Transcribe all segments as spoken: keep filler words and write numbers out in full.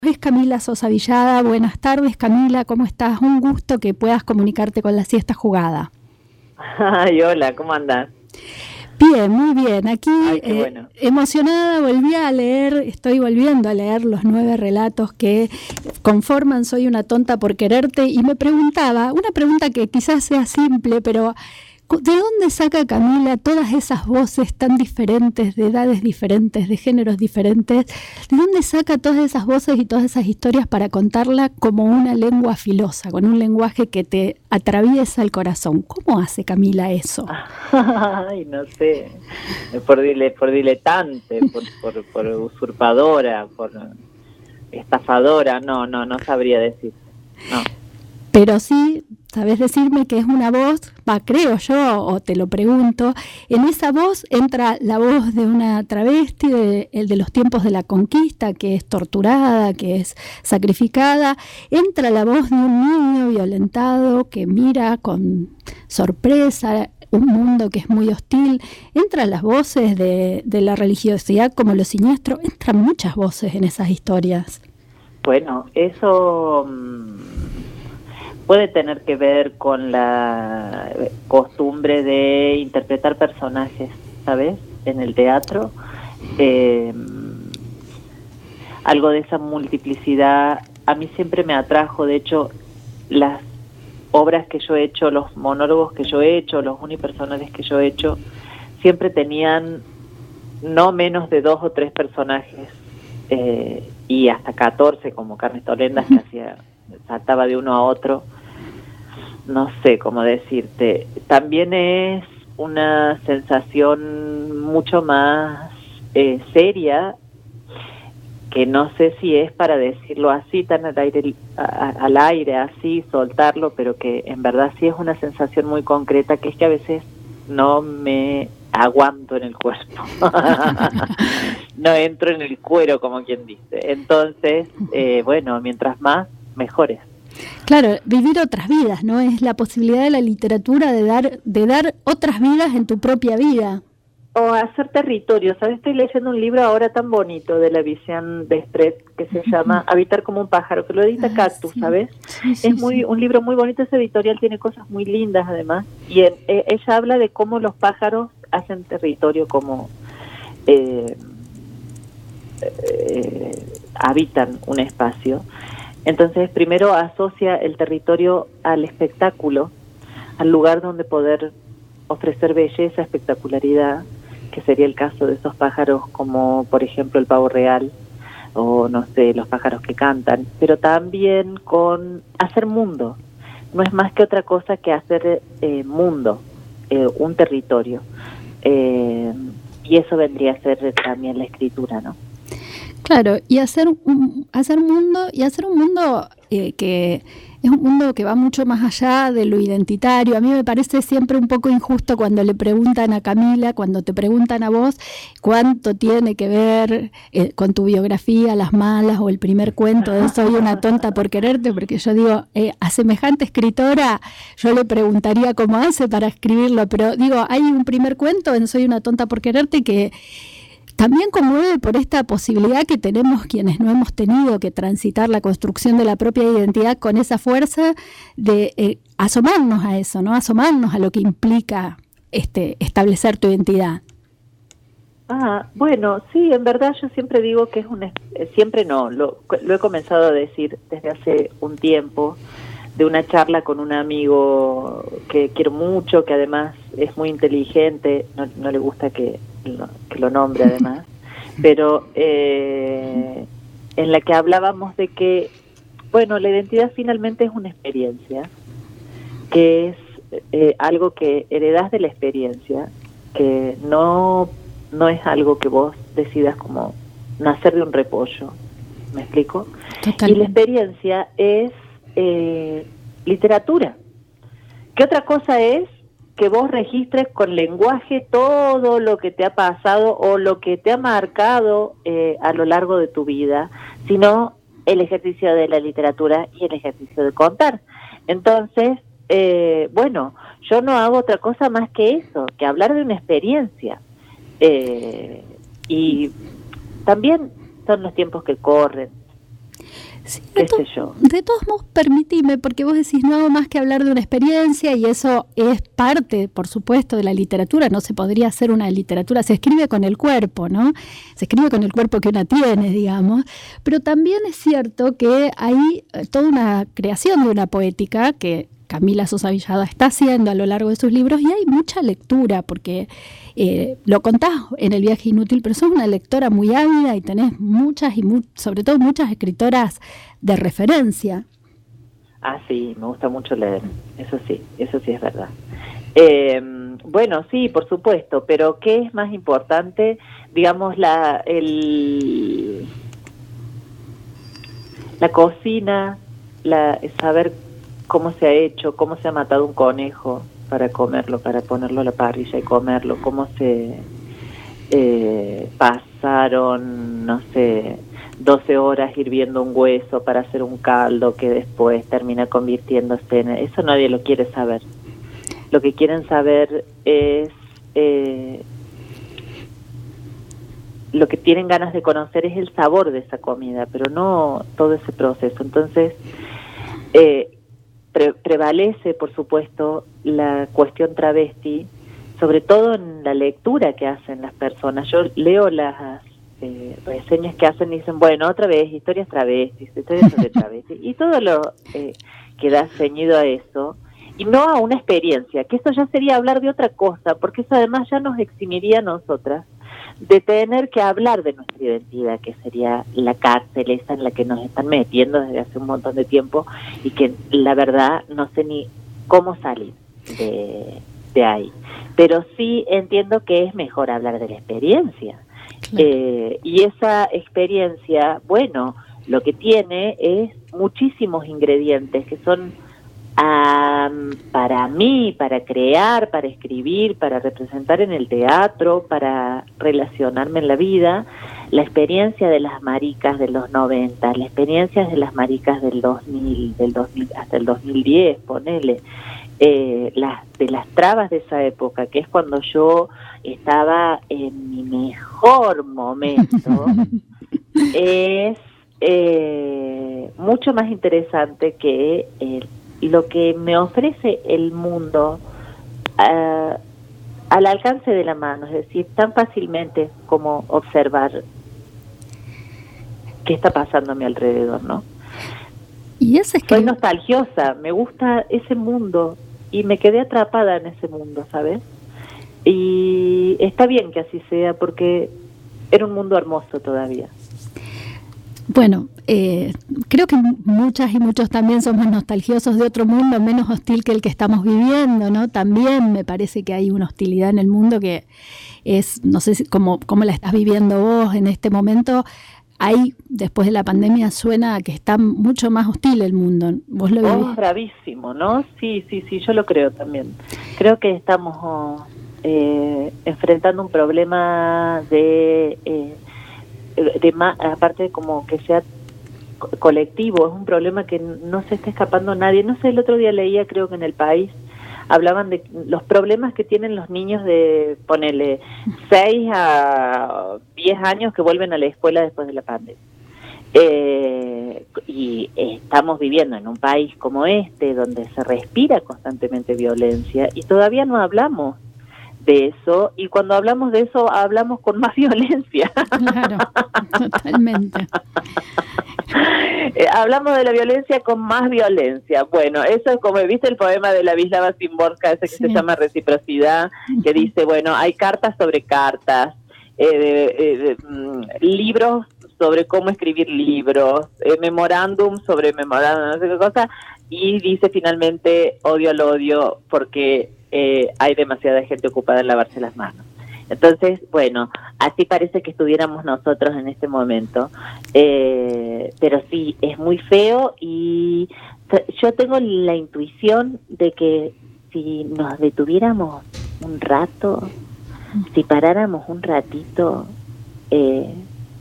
Es Camila Sosa Villada. Buenas tardes, Camila, ¿cómo estás? Un gusto que puedas comunicarte con La Siesta Jugada. Ay, hola, ¿cómo andás? Bien, muy bien. Aquí Ay, qué eh, bueno. emocionada, volví a leer, estoy volviendo a leer los nueve relatos que conforman Soy una tonta por quererte, y me preguntaba, una pregunta que quizás sea simple, pero ¿de dónde saca Camila todas esas voces tan diferentes, de edades diferentes, de géneros diferentes? ¿De dónde saca todas esas voces y todas esas historias para contarla como una lengua filosa, con un lenguaje que te atraviesa el corazón? ¿Cómo hace Camila eso? Ay, no sé, por, dile, por diletante, por, por, por usurpadora, por estafadora, no, no, no sabría decir, no. Pero sí, sabes decirme que es una voz, va, creo yo, o te lo pregunto, en esa voz entra la voz de una travesti, de, el de los tiempos de la conquista, que es torturada, que es sacrificada, entra la voz de un niño violentado que mira con sorpresa un mundo que es muy hostil, entran las voces de, de la religiosidad como lo siniestro, entran muchas voces en esas historias. Bueno, eso puede tener que ver con la costumbre de interpretar personajes, ¿sabes? En el teatro. Eh, algo de esa multiplicidad a mí siempre me atrajo. De hecho, las obras que yo he hecho, los monólogos que yo he hecho, los unipersonales que yo he hecho, siempre tenían no menos de dos o tres personajes, eh, y hasta catorce, como Carnes Tolendas, que hacía, saltaba de uno a otro. No sé cómo decirte. También es una sensación mucho más eh, seria, que no sé si es para decirlo así, tan al aire, a, al aire, así, soltarlo, pero que en verdad sí es una sensación muy concreta, que es que a veces no me aguanto en el cuerpo. No entro en el cuero, como quien dice. Entonces, eh, bueno, mientras más, mejores. Claro, vivir otras vidas, ¿no? Es la posibilidad de la literatura de dar, de dar otras vidas en tu propia vida. O hacer territorio. ¿Sabes? Estoy leyendo un libro ahora tan bonito de la Visión de Estret, que se llama Habitar como un pájaro, que lo edita ah, Cactus, sí. ¿Sabes? Sí, sí, es muy sí. un libro muy bonito. Ese editorial tiene cosas muy lindas, además. Y eh, ella habla de cómo los pájaros hacen territorio, como eh, eh, habitan un espacio. Entonces, primero asocia el territorio al espectáculo, al lugar donde poder ofrecer belleza, espectacularidad, que sería el caso de esos pájaros como, por ejemplo, el pavo real, o no sé, los pájaros que cantan, pero también con hacer mundo. No es más que otra cosa que hacer eh, mundo, eh, un territorio. Eh, y eso vendría a ser también la escritura, ¿no? Claro, y hacer un, hacer mundo, y hacer un mundo eh, que es un mundo que va mucho más allá de lo identitario. A mí me parece siempre un poco injusto cuando le preguntan a Camila, cuando te preguntan a vos, cuánto tiene que ver eh, con tu biografía, Las Malas, o el primer cuento de Soy una tonta por quererte, porque yo digo, eh, a semejante escritora, yo le preguntaría cómo hace para escribirlo, pero digo, hay un primer cuento en Soy una tonta por quererte que también conmueve por esta posibilidad que tenemos quienes no hemos tenido que transitar la construcción de la propia identidad con esa fuerza de eh, asomarnos a eso, ¿no? Asomarnos a lo que implica este establecer tu identidad. Ah, bueno, sí, en verdad yo siempre digo que es un... Siempre no, lo, lo he comenzado a decir desde hace un tiempo, de una charla con un amigo que quiero mucho, que además es muy inteligente, no, no le gusta que lo, que lo nombre además, pero eh, en la que hablábamos de que, bueno, la identidad finalmente es una experiencia, que es eh, algo que heredás de la experiencia, que no, no es algo que vos decidas como nacer de un repollo, ¿me explico? Totalmente. Y la experiencia es Eh, literatura. ¿Qué otra cosa es que vos registres con lenguaje todo lo que te ha pasado o lo que te ha marcado eh, a lo largo de tu vida, sino el ejercicio de la literatura y el ejercicio de contar? Entonces, eh, bueno, yo no hago otra cosa más que eso, que hablar de una experiencia. Eh, y también son los tiempos que corren. Sí, qué to- sé yo. de todos modos, permitime, porque vos decís no hago más que hablar de una experiencia y eso es parte, por supuesto, de la literatura. No se podría hacer una literatura, se escribe con el cuerpo, ¿no? Se escribe con el cuerpo que una tiene, digamos. Pero también es cierto que hay eh, toda una creación de una poética que Camila Sosa Villada está haciendo a lo largo de sus libros, y hay mucha lectura, porque eh, lo contás en El viaje inútil, pero sos una lectora muy ávida y tenés muchas, y mu- sobre todo muchas escritoras de referencia. Ah, sí, me gusta mucho leer, eso sí, eso sí es verdad. Eh, bueno, sí, por supuesto, pero ¿qué es más importante? Digamos, la, el, la cocina, la, saber cómo se ha hecho, cómo se ha matado un conejo para comerlo, para ponerlo a la parrilla y comerlo, cómo se eh, pasaron, no sé, doce horas hirviendo un hueso para hacer un caldo que después termina convirtiéndose en... Eso nadie lo quiere saber. Lo que quieren saber es... Eh, lo que tienen ganas de conocer es el sabor de esa comida, pero no todo ese proceso. Entonces, eh, pre- prevalece, por supuesto, la cuestión travesti, sobre todo en la lectura que hacen las personas. Yo leo las eh, reseñas que hacen y dicen, bueno, otra vez, historias travestis, historias sobre travestis, y todo lo eh, que da ceñido a eso, y no a una experiencia, que eso ya sería hablar de otra cosa, porque eso además ya nos eximiría a nosotras de tener que hablar de nuestra identidad, que sería la cárcel esa en la que nos están metiendo desde hace un montón de tiempo, y que la verdad no sé ni cómo salir de, de ahí. Pero sí entiendo que es mejor hablar de la experiencia. Claro. Eh, y esa experiencia, bueno, lo que tiene es muchísimos ingredientes que son Um, para mí, para crear, para escribir, para representar en el teatro, para relacionarme en la vida, la experiencia de las maricas de los noventa, la experiencia de las maricas del dos mil, del dos mil hasta el dos mil diez, ponele, eh, las, de las trabas de esa época, que es cuando yo estaba en mi mejor momento, es eh, mucho más interesante que el lo que me ofrece el mundo uh, al alcance de la mano, es decir, tan fácilmente como observar qué está pasando a mi alrededor, ¿no? Y ese es que... Soy nostalgiosa, me gusta ese mundo y me quedé atrapada en ese mundo, ¿sabes? Y está bien que así sea, porque era un mundo hermoso todavía. Bueno, eh, creo que muchas y muchos también somos nostalgiosos de otro mundo menos hostil que el que estamos viviendo, ¿no? También me parece que hay una hostilidad en el mundo que es, no sé si, cómo, cómo la estás viviendo vos en este momento. Hay, después de la pandemia, suena que está mucho más hostil el mundo. ¿Vos lo vivís? Oh, bravísimo, ¿no? Sí, sí, sí, yo lo creo también. Creo que estamos oh, eh, enfrentando un problema de... Eh, de más, aparte como que sea colectivo, es un problema que no se está escapando a nadie. No sé, el otro día leía, creo que en El País, hablaban de los problemas que tienen los niños de, ponele, seis a diez años que vuelven a la escuela después de la pandemia. Eh, y estamos viviendo en un país como este, donde se respira constantemente violencia, y todavía no hablamos de eso, y cuando hablamos de eso hablamos con más violencia. Claro, totalmente. eh, hablamos de la violencia con más violencia. Bueno, eso es como, ¿viste el poema de la Wisława Szymborska, ese que sí. se llama Reciprocidad, que dice, bueno, hay cartas sobre cartas, eh, de, eh, de, mm, libros sobre cómo escribir libros, eh, memorándum sobre memorándum, no sé qué cosa, y dice finalmente, odio al odio, porque Eh, hay demasiada gente ocupada en lavarse las manos. Entonces, bueno, así parece que estuviéramos nosotros en este momento, eh, pero sí, es muy feo, y yo tengo la intuición de que si nos detuviéramos un rato, si paráramos un ratito, eh,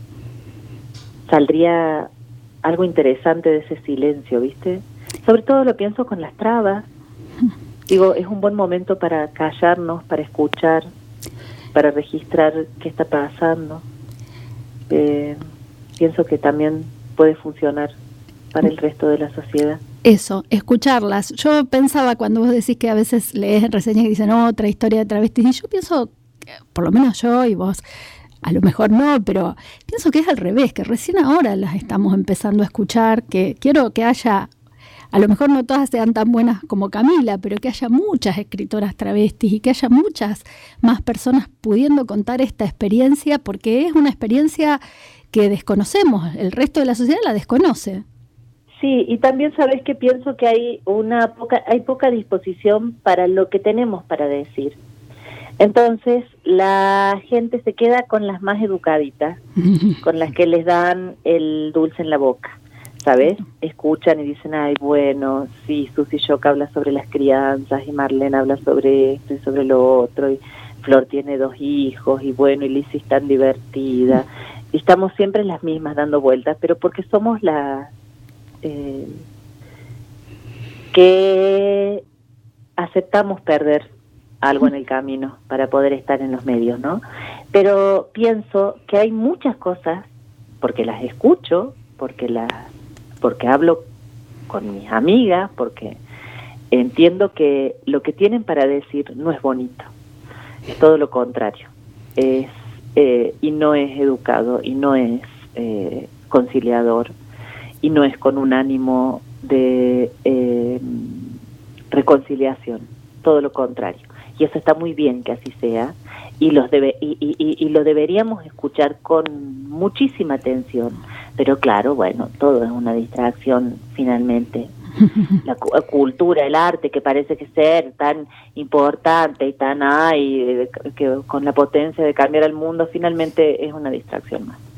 saldría algo interesante de ese silencio, ¿viste? Sobre todo lo pienso con las trabas. Digo, es un buen momento para callarnos, para escuchar, para registrar qué está pasando. Eh, pienso que también puede funcionar para el resto de la sociedad. Eso, escucharlas. Yo pensaba cuando vos decís que a veces lees reseñas que dicen otra historia de travestis, y yo pienso, por lo menos yo y vos, a lo mejor no, pero pienso que es al revés, que recién ahora las estamos empezando a escuchar, que quiero que haya, a lo mejor no todas sean tan buenas como Camila, pero que haya muchas escritoras travestis y que haya muchas más personas pudiendo contar esta experiencia, porque es una experiencia que desconocemos, el resto de la sociedad la desconoce. Sí, y también sabes que pienso que hay una poca, hay poca disposición para lo que tenemos para decir. Entonces, la gente se queda con las más educaditas, con las que les dan el dulce en la boca, ¿sabes? Escuchan y dicen, ay, bueno, sí, Susi Shock habla sobre las crianzas, y Marlene habla sobre esto y sobre lo otro, y Flor tiene dos hijos, y bueno, y Lizzy es tan divertida. Y estamos siempre las mismas dando vueltas, pero porque somos las eh, que aceptamos perder algo en el camino para poder estar en los medios, ¿no? Pero pienso que hay muchas cosas, porque las escucho, porque las, porque hablo con mis amigas, porque entiendo que lo que tienen para decir no es bonito, es todo lo contrario, es eh, y no es educado, y no es eh, conciliador, y no es con un ánimo de eh, reconciliación, todo lo contrario. Y eso está muy bien que así sea, y los debe y, y, y lo deberíamos escuchar con muchísima atención. Pero claro, bueno, todo es una distracción finalmente. La cu- cultura, el arte, que parece que ser tan importante y tan ay, que con la potencia de cambiar el mundo, finalmente es una distracción más.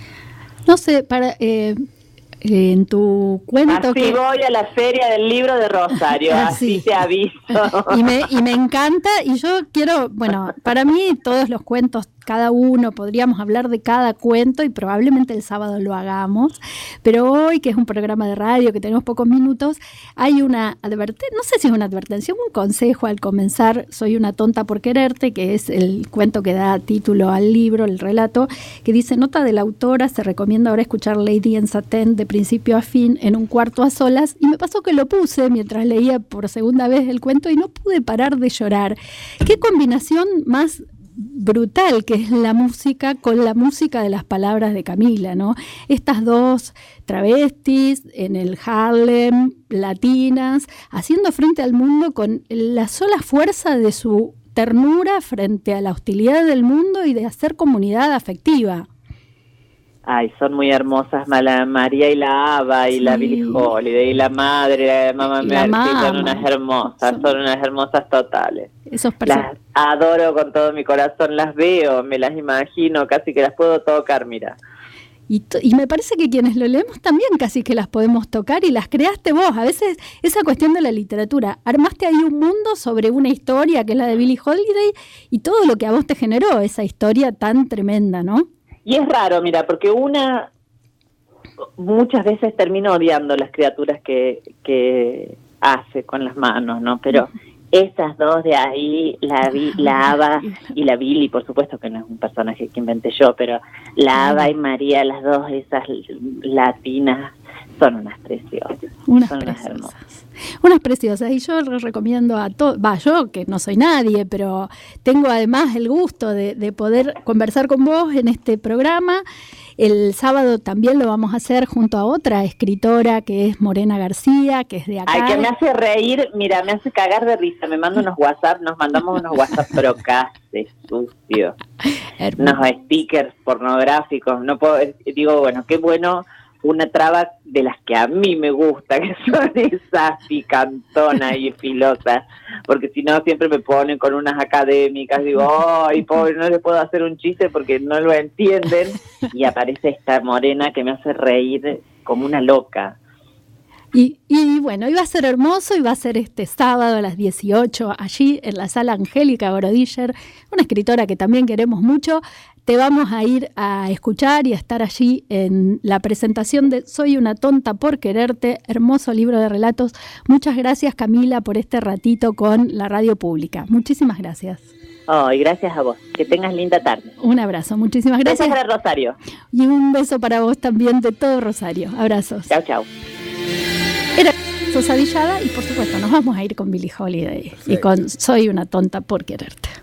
No sé, para eh, en tu cuento... Así que... voy a la feria del libro de Rosario, así te aviso. Y me, y me encanta, y yo quiero, bueno, para mí todos los cuentos, cada uno, podríamos hablar de cada cuento y probablemente el sábado lo hagamos, pero hoy, que es un programa de radio, que tenemos pocos minutos, hay una advertencia, no sé si es una advertencia, un consejo al comenzar, Soy una tonta por quererte, que es el cuento que da título al libro, el relato, que dice, nota de la autora, se recomienda ahora escuchar Lady en Satén de principio a fin en un cuarto a solas, y me pasó que lo puse mientras leía por segunda vez el cuento y no pude parar de llorar. Qué combinación más brutal que es la música con la música de las palabras de Camila, ¿no? Estas dos travestis en el Harlem, latinas, haciendo frente al mundo con la sola fuerza de su ternura frente a la hostilidad del mundo y de hacer comunidad afectiva. Ay, son muy hermosas, la María y la Ava, y sí. La Billie Holiday, y la madre, la mamá Mercy, son unas hermosas, son, son unas hermosas totales. Esos las adoro con todo mi corazón, las veo, me las imagino, casi que las puedo tocar, mira. Y, to- y me parece que quienes lo leemos también casi que las podemos tocar y las creaste vos. A veces esa cuestión de la literatura, armaste ahí un mundo sobre una historia que es la de Billie Holiday y todo lo que a vos te generó esa historia tan tremenda, ¿no? Y es raro, mira, porque una muchas veces termina odiando las criaturas que, que hace con las manos, ¿no? Pero esas dos de ahí, la, la Ava y la Billie, por supuesto que no es un personaje que inventé yo, pero la Ava y María, las dos, esas latinas, son unas preciosas. Unas son preciosas. Unas hermosas. Unas preciosas. Y yo les recomiendo a todos, va, yo que no soy nadie, pero tengo además el gusto de, de poder conversar con vos en este programa. El sábado también lo vamos a hacer junto a otra escritora que es Morena García, que es de acá. Ay, que me hace reír, mira, me hace cagar de risa, me manda unos WhatsApp, nos mandamos unos WhatsApp, pero casi sucio. Unos stickers pornográficos, no puedo, digo, bueno, qué bueno, una traba de las que a mí me gusta, que son esas picantonas y filosas, porque si no siempre me ponen con unas académicas, digo, ay, pobre, no le puedo hacer un chiste porque no lo entienden, y aparece esta Morena que me hace reír como una loca. Y, y bueno, iba a ser hermoso, iba a ser este sábado a las dieciocho, allí en la sala Angélica Brodiller, una escritora que también queremos mucho. Te vamos a ir a escuchar y a estar allí en la presentación de Soy una tonta por quererte, hermoso libro de relatos. Muchas gracias, Camila, por este ratito con la radio pública. Muchísimas gracias. Oh, y gracias a vos. Que tengas linda tarde. Un abrazo, muchísimas gracias. Gracias para Rosario. Y un beso para vos también de todo Rosario. Abrazos. Chau, chau. Era Sosa Villada y por supuesto nos vamos a ir con Billie Holiday. Perfecto. Y con Soy una tonta por quererte.